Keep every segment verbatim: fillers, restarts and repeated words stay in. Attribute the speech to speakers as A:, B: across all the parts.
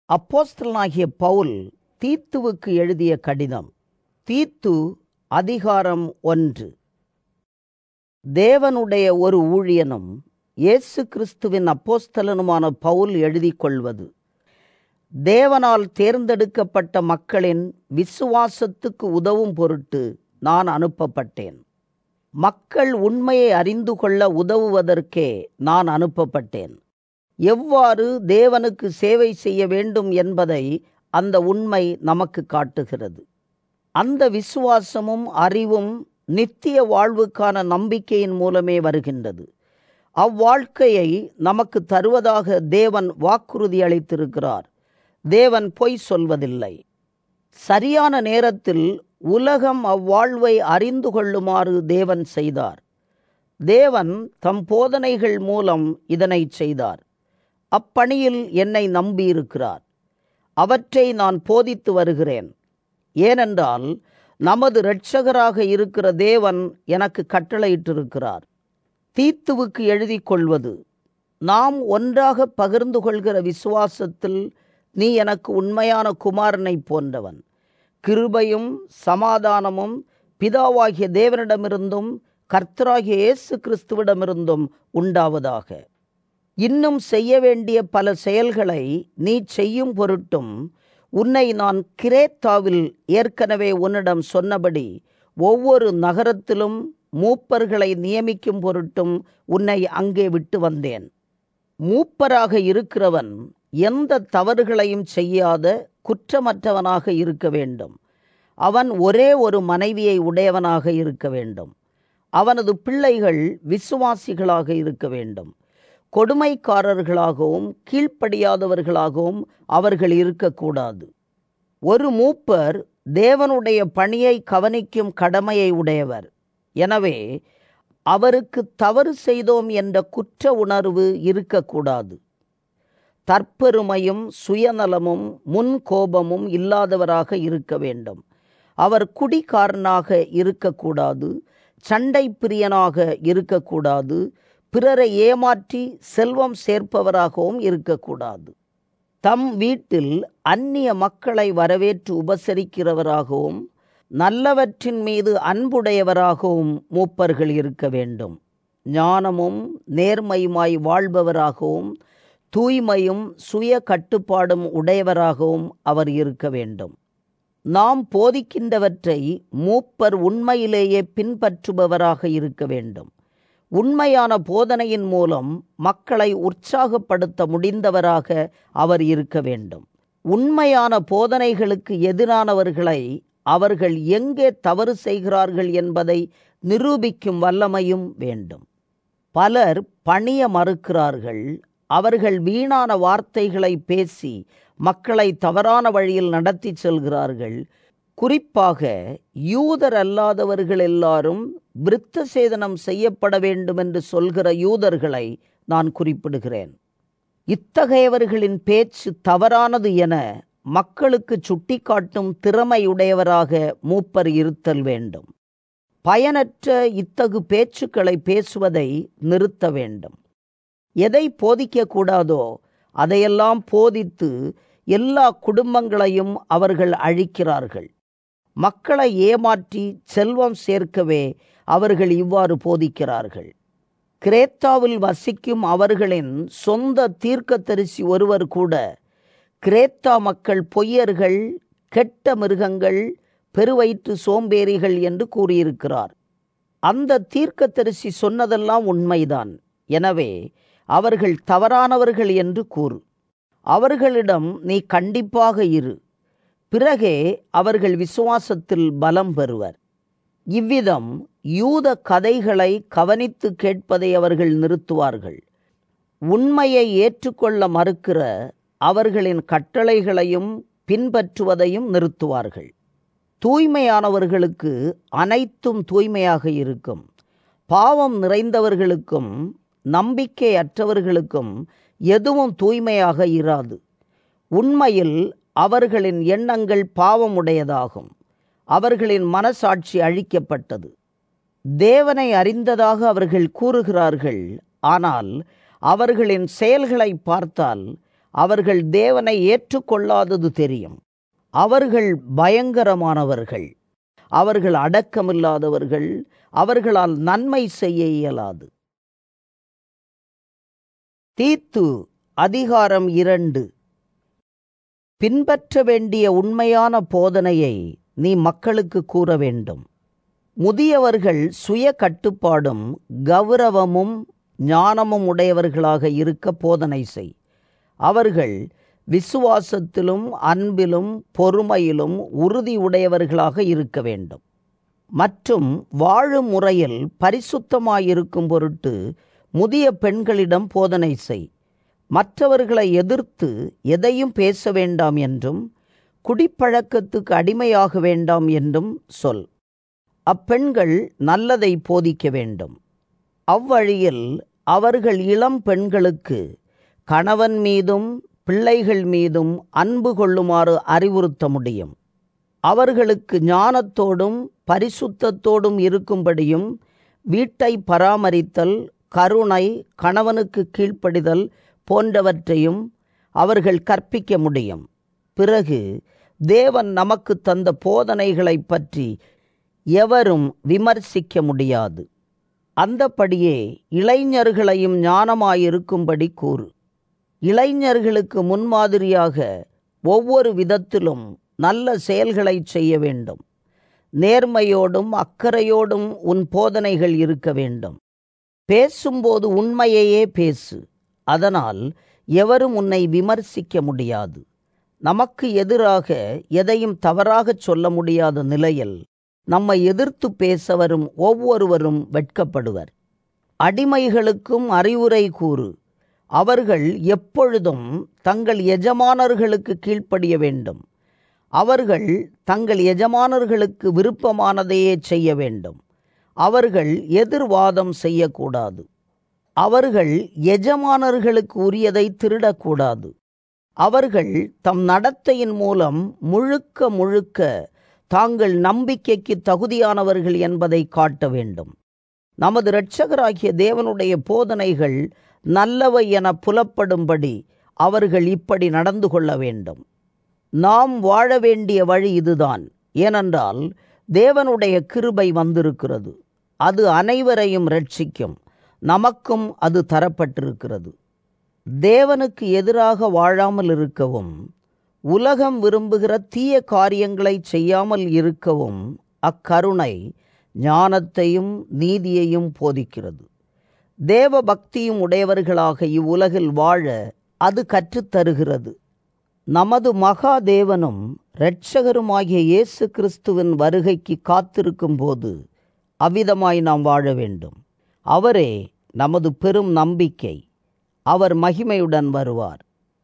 A: அப்போஸ்தலனாகிய பவுல் தீத்துவுக்கு எழுதிய கடிதம். தீத்து அதிகாரம் ஒன்று. தேவனுடைய ஒரு ஊழியனும் இயேசு கிறிஸ்துவின் அப்போஸ்தலனுமான பவுல் எழுதிக் கொள்வது, தேவனால் தேர்ந்தெடுக்கப்பட்ட மக்களின் விசுவாசத்துக்கு உதவும் பொருட்டு நான் அனுப்பப்பட்டேன். மக்கள் உண்மையை அறிந்து கொள்ள உதவுவதற்கே நான் அனுப்பப்பட்டேன். எவ்வாறு தேவனுக்கு சேவை செய்ய வேண்டும் என்பதை அந்த உண்மை நமக்கு காட்டுகிறது. அந்த விசுவாசமும் அறிவும் நித்திய வாழ்வுக்கான நம்பிக்கையின் மூலமே வருகின்றது. அவ்வாழ்க்கையை நமக்கு தருவதாக தேவன் வாக்குறுதி அளித்திருக்கிறார். தேவன் பொய் சொல்வதில்லை. சரியான நேரத்தில் உலகம் அவ்வாழ்வை அறிந்து கொள்ளுமாறு தேவன் செய்தார். தேவன் தம் போதனைகள் மூலம் இதனை செய்தார். அப்பணியில் என்னை நம்பியிருக்கிறார். அவற்றை நான் போதித்து வருகிறேன். ஏனென்றால் நமது இரட்சகராக இருக்கிற தேவன் எனக்கு கட்டளையிட்டிருக்கிறார். தீத்துவுக்கு எழுதி கொள்வது, நாம் ஒன்றாக பகிர்ந்து கொள்கிற விசுவாசத்தில் நீ எனக்கு உண்மையான குமாரனை போன்றவன். கிருபையும் சமாதானமும் பிதாவாகிய தேவனிடமிருந்தும் கர்த்தராகிய இயேசு கிறிஸ்துவிடமிருந்தும் உண்டாவதாக. இன்னும் செய்ய வேண்டிய பல செயல்களை நீ செய்யும் பொருட்டும் உன்னை நான் கிரேத்தாவில் ஏற்கனவே உன்னிடம் சொன்னபடி ஒவ்வொரு நகரத்திலும் மூப்பர்களை நியமிக்கும் பொருட்டும் உன்னை அங்கே விட்டு வந்தேன். மூப்பராக இருக்கிறவன் எந்த தவறுகளையும் செய்யாத குற்றமற்றவனாக இருக்க வேண்டும். அவன் ஒரே ஒரு மனைவியை உடையவனாக இருக்க வேண்டும். அவனது பிள்ளைகள் விசுவாசிகளாக இருக்க வேண்டும். கொடுமைக்காரர்களாகவும் கீழ்ப்படியாதவர்களாகவும் அவர்கள் இருக்கக்கூடாது. ஒரு மூப்பர் தேவனுடைய பணியை கவனிக்கும் கடமையை உடையவர். எனவே அவருக்கு தவறு செய்தோம் என்ற குற்ற உணர்வு இருக்கக்கூடாது. தற்பெருமையும் சுயநலமும் முன்கோபமும் இல்லாதவராக இருக்க வேண்டும். அவர் குடிகாரனாக இருக்கக்கூடாது. சண்டை பிரியனாக இருக்கக்கூடாது. பிறரை ஏமாற்றி செல்வம் சேர்ப்பவராகவும் இருக்கக்கூடாது. தம் வீட்டில் அந்நிய மக்களை வரவேற்று உபசரிக்கிறவராகவும் நல்லவற்றின் மீது அன்புடையவராகவும் மூப்பர்கள் இருக்க வேண்டும். ஞானமும் நேர்மையுமாய் வாழ்பவராகவும் தூய்மையும் சுய கட்டுப்பாடும் உடையவராகவும் அவர் இருக்க வேண்டும். நாம் போதிக்கின்றவற்றை மூப்பர் உண்மையிலேயே பின்பற்றுபவராக இருக்க வேண்டும். உண்மையான போதனையின் மூலம் மக்களை உற்சாகப்படுத்த முடிந்தவராக அவர் இருக்க வேண்டும். உண்மையான போதனைகளுக்கு எதிரானவர்களை அவர்கள் எங்கே தவறு செய்கிறார்கள் என்பதை நிரூபிக்கும் வல்லமையும் வேண்டும். பலர் பணிய மறுக்கிறார்கள். அவர்கள் வீணான வார்த்தைகளை பேசி மக்களை தவறான வழியில் நடத்தி செல்கிறார்கள். குறிப்பாக யூதர் அல்லாதவர்கள் எல்லாரும் விருத்த சேதனம் செய்யப்பட வேண்டும் என்று சொல்கிற யூதர்களை நான் குறிப்பிடுகிறேன். இத்தகையவர்களின் பேச்சு தவறானது என மக்களுக்கு சுட்டிக்காட்டும் திறமையுடையவராக மூப்பர் இருத்தல் வேண்டும். பயனற்ற இத்தகு பேச்சுக்களை பேசுவதை நிறுத்த வேண்டும். எதை போதிக்கக்கூடாதோ அதையெல்லாம் போதித்து எல்லா குடும்பங்களையும் அவர்கள் அழிக்கிறார்கள். மக்களை ஏமாற்றி செல்வம் சேர்க்கவே அவர்கள் இவ்வாறு போதிக்கிறார்கள். கிரேத்தாவில் வசிக்கும் அவர்களின் சொந்த தீர்க்கதரிசி ஒருவர் கூட கிரேத்தா மக்கள் பொய்யர்கள், கெட்ட மிருகங்கள், பெருவயிற்று சோம்பேறிகள் என்று கூறியிருக்கிறார். அந்த தீர்க்கதரிசி சொன்னதெல்லாம் உண்மைதான். எனவே அவர்கள் தவறானவர்கள் என்று கூறு. அவர்களிடம் நீ கண்டிப்பாக இரு. பிறகே அவர்கள் விசுவாசத்தில் பலம் பெறுவர். இவ்விதம் யூத கதைகளை கவனித்து கேட்பதை அவர்கள் நிறுத்துவார்கள். உண்மையை ஏற்றுக்கொள்ள மறுக்கிற அவர்களின் கட்டளைகளையும் பின்பற்றுவதையும் நிறுத்துவார்கள். தூய்மையானவர்களுக்கு அனைத்தும் தூய்மையாக இருக்கும். பாவம் நிறைந்தவர்களுக்கும் நம்பிக்கையற்றவர்களுக்கும் எதுவும் தூய்மையாக இராது. உண்மையில் அவர்களின் எண்ணங்கள் பாவமுடையதாகும். அவர்களின் மனசாட்சி அழிக்கப்பட்டது. தேவனை அறிந்ததாக அவர்கள் கூறுகிறார்கள். ஆனால் அவர்களின் செயல்களை பார்த்தால் அவர்கள் தேவனை ஏற்றுக்கொள்ளாதது தெரியும். அவர்கள் பயங்கரமானவர்கள், அவர்கள் அடக்கமில்லாதவர்கள், அவர்களால் நன்மை செய்ய இயலாது. தீத்து அதிகாரம் இரண்டு. பின்பற்ற வேண்டிய உண்மையான போதனையை நீ மக்களுக்கு கூற வேண்டும். முதியவர்கள் சுய கட்டுப்பாடும் கௌரவமும் ஞானமும் உடையவர்களாக இருக்க போதனை செய். அவர்கள் விசுவாசத்திலும் அன்பிலும் பொறுமையிலும் உறுதி உடையவர்களாக இருக்க வேண்டும். மற்றும் வாழும் முறையில் பரிசுத்தமாயிருக்கும் பொருட்டு முதிய பெண்களிடம் போதனை செய். மற்றவர்களை எதிர்த்து எதையும் பேச வேண்டாம் என்றும் குடிப்பழக்கத்துக்கு அடிமையாக வேண்டாம் என்றும் சொல். அப்பெண்கள் நல்லதை போதிக்க வேண்டும். அவ்வழியில் அவர்கள் இளம் பெண்களுக்கு கணவன் மீதும் பிள்ளைகள் மீதும் அன்பு கொள்ளுமாறு அறிவுறுத்த முடியும். அவர்களுக்கு ஞானத்தோடும் பரிசுத்தத்தோடும் இருக்கும்படியும் வீட்டை பராமரித்தல், கருணை, கணவனுக்கு கீழ்ப்படிதல் போன்றவற்றையும் அவர்கள் கற்பிக்க முடியும். பிறகு தேவன் நமக்கு தந்த போதனைகளை பற்றி எவரும் விமர்சிக்க முடியாது. அந்தப்படியே இளைஞர்களையும் ஞானமாயிருக்கும்படி கூறு. இளைஞர்களுக்கு முன்மாதிரியாக ஒவ்வொரு விதத்திலும் நல்ல செயல்களை செய்ய வேண்டும். நேர்மையோடும் அக்கறையோடும் உன் போதனைகள் இருக்க வேண்டும். பேசும்போது உண்மையையே பேசு. அதனால் எவரும் உன்னை விமர்சிக்க முடியாது. நமக்கு எதிராக எதையும் தவறாகச் சொல்ல முடியாத நிலையில் நம்மை எதிர்த்து பேச வரும் ஒவ்வொருவரும் வெட்கப்படுவர். அடிமைகளுக்கும் அறிவுரை கூறு. அவர்கள் எப்பொழுதும் தங்கள் எஜமானர்களுக்கு கீழ்ப்படிய வேண்டும். அவர்கள் தங்கள் எஜமானர்களுக்கு விருப்பமானதையே செய்ய வேண்டும். அவர்கள் எதிர்வாதம் செய்யக்கூடாது. அவர்கள் எஜமானர்களுக்கு உரியதை திருடக்கூடாது. அவர்கள் தம் நடத்தையின் மூலம் முழுக்க முழுக்க தாங்கள் நம்பிக்கைக்கு தகுதியானவர்கள் என்பதை காட்ட வேண்டும். நமது இரட்சகராகிய தேவனுடைய போதனைகள் நல்லவை என புலப்படும்படி அவர்கள் இப்படி நடந்து கொள்ள வேண்டும். நாம் வாழ வேண்டிய வழி இதுதான். ஏனென்றால் தேவனுடைய கிருபை வந்திருக்கிறது. அது அனைவரையும் இரட்சிக்கும். நமக்கும் அது தரப்பட்டிருக்கிறது. தேவனுக்கு எதிராக வாழாமல் இருக்கவும், உலகம் விரும்புகிற தீய காரியங்களை செய்யாமல் இருக்கவும் அக்கருணை ஞானத்தையும் நீதியையும் போதிக்கிறது. தேவ பக்தியும் உடையவர்களாக இவ்வுலகில் வாழ அது கற்றுத்தருகிறது. நமது மகா தேவனும் இரட்சகருமாகிய இயேசு கிறிஸ்துவின் வருகைக்கு காத்திருக்கும் போது அவ்விதமாய் நாம் வாழ வேண்டும். அவரே நமது பெரும் நம்பிக்கை. அவர் மகிமையுடன் வருவார்.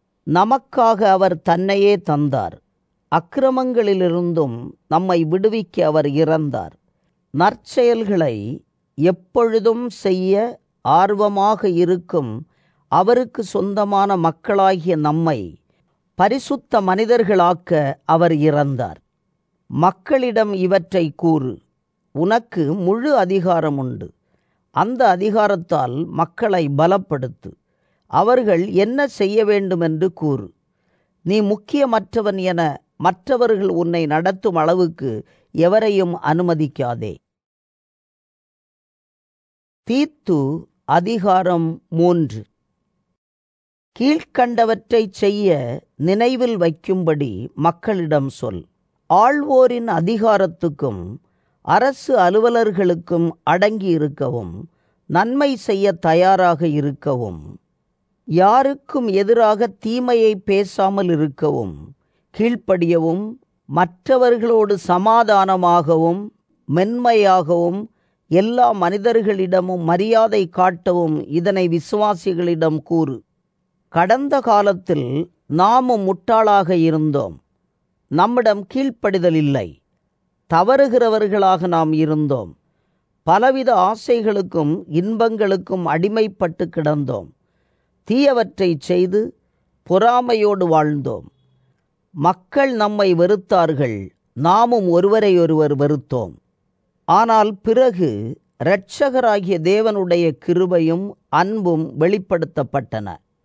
A: நமக்காக அவர் தன்னையே தந்தார். அக்கிரமங்களிலிருந்தும் நம்மை விடுவிக்க அவர் இறந்தார். நற்செயல்களை எப்பொழுதும் செய்ய ஆர்வமாக இருக்கும் அவருக்கு சொந்தமான மக்களாகிய நம்மை பரிசுத்த மனிதர்களாக்க அவர் இறந்தார். மக்களிடம் இவற்றை கூறு. உனக்கு முழு அதிகாரம் உண்டு. அந்த அதிகாரத்தால் மக்களை பலப்படுத்து. அவர்கள் என்ன செய்ய வேண்டும் என்று கூறு. நீ முக்கியமற்றவன் என மற்றவர்கள் உன்னை நடத்தும் அளவுக்கு எவரையும் அனுமதிக்காதே. தீத்து அதிகாரம் மூன்று. கீழ்க்கண்டவற்றை செய்ய நினைவில் வைக்கும்படி மக்களிடம் சொல். ஆள்வோரின் அதிகாரத்துக்கும் அரசு அலுவலர்களுக்கும் அடங்கி இருக்கவும், நன்மை செய்ய தயாராக இருக்கவும், யாருக்கும் எதிராக தீமையை பேசாமல் இருக்கவும், கீழ்ப்படியவும், மற்றவர்களோடு சமாதானமாகவும் மென்மையாகவும் எல்லா மனிதர்களிடமும் மரியாதை காட்டவும் இதனை விசுவாசிகளிடம் கூறு. கடந்த காலத்தில் நாமும் முட்டாளாக இருந்தோம். நம்மிடம் கீழ்ப்படிதல் இல்லை. தவறுகிறவர்களாக நாம் இருந்தோம். பலவித ஆசைகளுக்கும் இன்பங்களுக்கும் அடிமைப்பட்டு கிடந்தோம். தீயவற்றை செய்து பொறாமையோடு வாழ்ந்தோம். மக்கள் நம்மை வெறுத்தார்கள். நாமும் ஒருவரையொருவர் வெறுத்தோம். ஆனால் பிறகு இரட்சகராகிய தேவனுடைய கிருபையும் அன்பும் வெளிப்படுத்தப்பட்டன.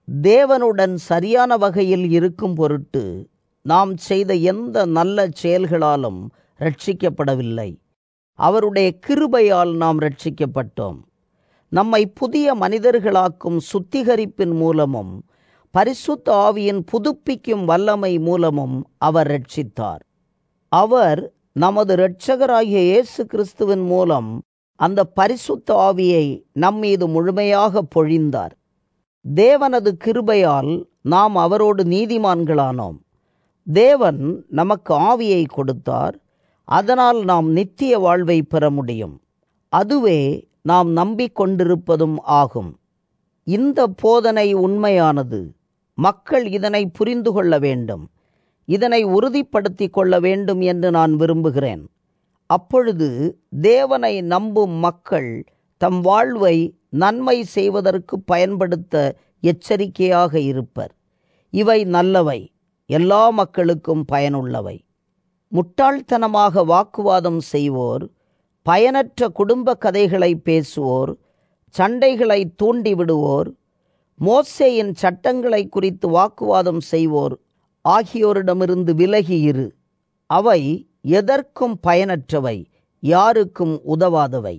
A: தேவனுடன் சரியான வகையில் இருக்கும் பொருட்டு நாம் செய்த எந்த நல்ல செயல்களாலும் ரட்சிக்கப்படவில்லை. அவருடைய கிருபையால் நாம் ரட்சிக்கப்பட்டோம். நம்மை புதிய மனிதர்களாக்கும் சுத்திகரிப்பின் மூலமும் பரிசுத்த ஆவியின் புதுப்பிக்கும் வல்லமை மூலமும் அவர் ரட்சித்தார். அவர் நமது இரட்சகராகிய இயேசு கிறிஸ்துவின் மூலம் அந்த பரிசுத்த ஆவியை நம்மீது முழுமையாக பொழிந்தார். தேவனது கிருபையால் நாம் அவரோடு நீதிமான்களானோம். தேவன் நமக்கு ஆவியை கொடுத்தார். அதனால் நாம் நித்திய வாழ்வை பெற முடியும். அதுவே நாம் நம்பிக்கொண்டிருப்பதும் ஆகும். இந்த போதனை உண்மையானது. மக்கள் இதனை புரிந்து கொள்ள வேண்டும், இதனை உறுதிப்படுத்திக் கொள்ள வேண்டும் என்று நான் விரும்புகிறேன். அப்பொழுது தேவனை நம்பும் மக்கள் தம் வாழ்வை நன்மை செய்வதற்கு பயன்படுத்த எச்சரிக்கையாக இருப்பர். இவை நல்லவை, எல்லா மக்களுக்கும் பயனுள்ளவை. முட்டாள்தனமாக வாக்குவாதம் செய்வோர், பயனற்ற குடும்ப கதைகளை பேசுவோர், சண்டைகளை தூண்டிவிடுவோர், மோசேயின் சட்டங்களை குறித்து வாக்குவாதம் செய்வோர் ஆகியோரிடமிருந்து விலகி இரு. அவை எதற்கும் பயனற்றவை, யாருக்கும் உதவாதவை.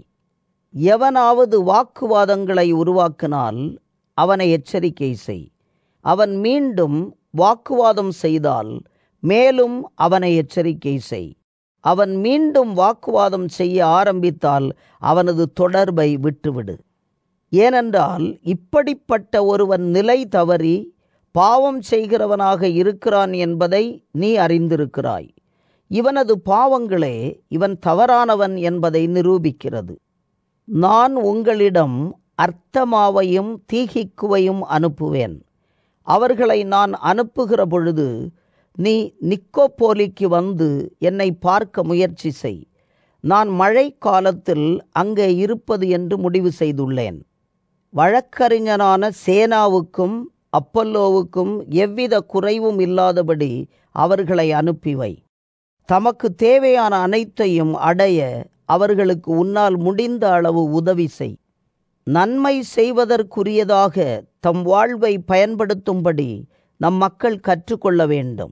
A: எவனாவது வாக்குவாதங்களை உருவாக்கினால் அவனை எச்சரிக்கை செய். அவன் மீண்டும் வாக்குவாதம் செய்தால் மேலும் அவனை எச்சரிக்கை செய். அவன் மீண்டும் வாக்குவாதம் செய்ய ஆரம்பித்தால் அவனது தொடர்பை விட்டுவிடு. ஏனென்றால் இப்படிப்பட்ட ஒருவன் நிலை தவறி பாவம் செய்கிறவனாக இருக்கிறான் என்பதை நீ அறிந்திருக்கிறாய். இவனது பாவங்களே இவன் தவறானவன் என்பதை நிரூபிக்கிறது. நான் உங்களிடம் அர்த்தமாவையும் தீகிக்குவையும் அனுப்புவேன். அவர்களை நான் அனுப்புகிற பொழுது நீ நிக்கோப்போலிக்கு வந்து என்னை பார்க்க முயற்சி செய். நான் மழை காலத்தில் அங்கே இருப்பது என்று முடிவு செய்துள்ளேன். வழக்கறிஞனான சேனாவுக்கும் அப்பல்லோவுக்கும் எவ்வித குறைவும் இல்லாதபடி அவர்களை அனுப்பிவை. தமக்கு தேவையான அனைத்தையும் அடைய அவர்களுக்கு உன்னால் முடிந்த அளவு உதவி செய். நன்மை செய்வதற்குரியதாக தம் வாழ்வை பயன்படுத்தும்படி நம் மக்கள் கற்றுக்கொள்ள வேண்டும்.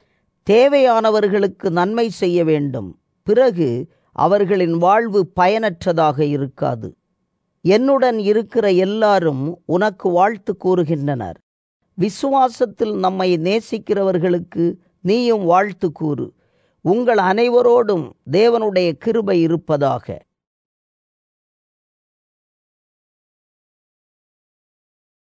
A: தேவையானவர்களுக்கு நன்மை செய்ய வேண்டும். பிறகு அவர்களின் வாழ்வு பயனற்றதாக இருக்காது. என்னுடன் இருக்கிற எல்லாரும் உனக்கு வாழ்த்து கூறுகின்றனர். விசுவாசத்தில் நம்மை நேசிக்கிறவர்களுக்கு நீயும் வாழ்த்து கூறு. உங்கள் அனைவரோடும் தேவனுடைய கிருபை இருப்பதாக.